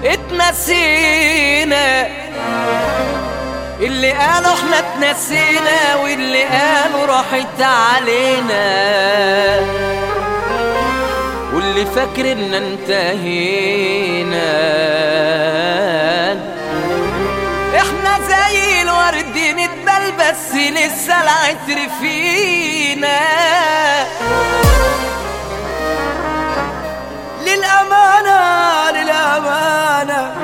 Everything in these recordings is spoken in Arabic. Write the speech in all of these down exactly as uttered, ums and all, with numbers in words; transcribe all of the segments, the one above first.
اتنسينا، اللي قالوا احنا اتنسينا واللي قالوا راحت علينا، واللي فاكر ان انتهينا. احنا زي الورد نتبل بس لسه العطر فينا. للأمانة للأمانة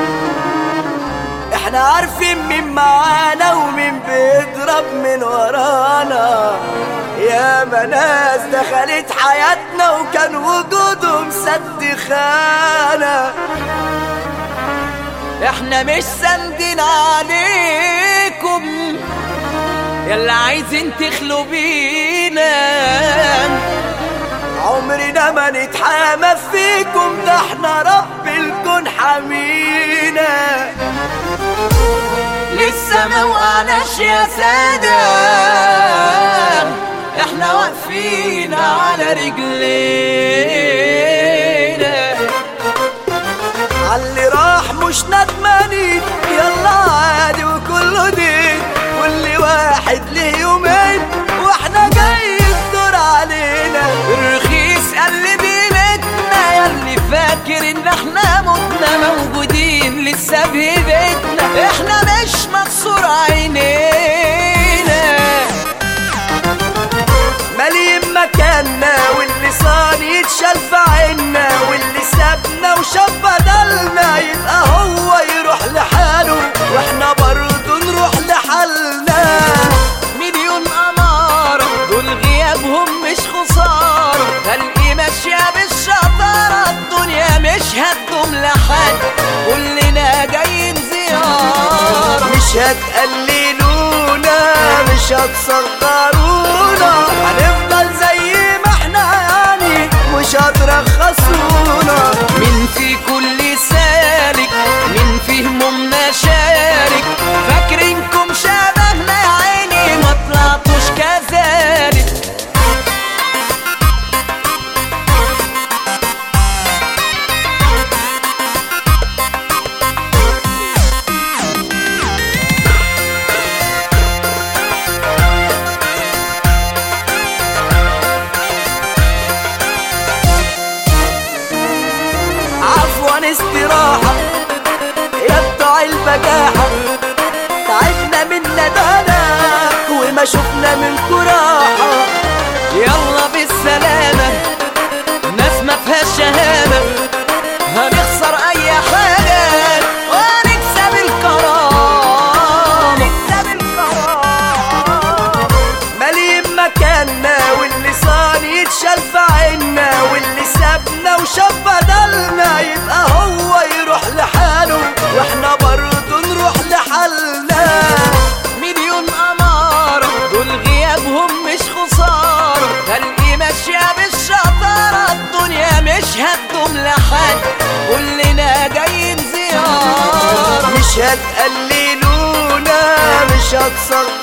احنا عارفين مين معانا ومين بيضرب من ورانا. يا ناس دخلت حياتنا وكان وجودهم سد خانة. احنا مش ساندين عليكم يلا عايزين تخلوا بينا. عمرنا ما نتحامى فيكم، ده احنا رب الكون حمينا. لسه ما وقعناش يا سادة، احنا واقفين على رجلينا. عاللي راح مش ندمانين، يلا عادي وكله دين. كل واحد له يومين واحنا جاي الدور علينا. الرخيص قل بيمتنا، ياللي فاكر ان احنا متنا موجودين لسه بهيبتنا. احنا مش مكسور عينينا، مالين مكاننا واللسان يتشال في عنا. واللي سابنا وشاف بدلنا يبقى هو يروح لحاله واحنا برضو نروح لحالنا. مليون أمارة دول غيابهم مش خسارة. خلقي ماشية بالشطارة، الدنيا مش هتدوم لحد، كلنا جايين زيارة. مش هتقللونا مش هتصغرونا، هنفضل زي ما احنا يعني مش هترخصونا. من في كل سالك من في همومنا شارك، فاكرينكم شبهنا يا عيني ما طلعتوش كذلك. استراحة يا بتوع البجاحة، تعبنا من ندانا وما شفنا منكو راحة. يلا بالسلامة ناس ما فيهاش شهامة، هنخسر أي حاجة ونكسب الكرامة. نكسب الكرامة. مالين مكاننا واللسان يتشال في عنا. واللي سابنا وشاف بدلنا يبقى هو يروح لحاله واحنا برضو نروح لحالنا. مليون أمارة دول غيابهم مش خسارة. خلقي ماشية بالشطارة، الدنيا مش هتدوم لحد، كلنا جايين زيارة. مش هتقللونا مش هتصغرونا،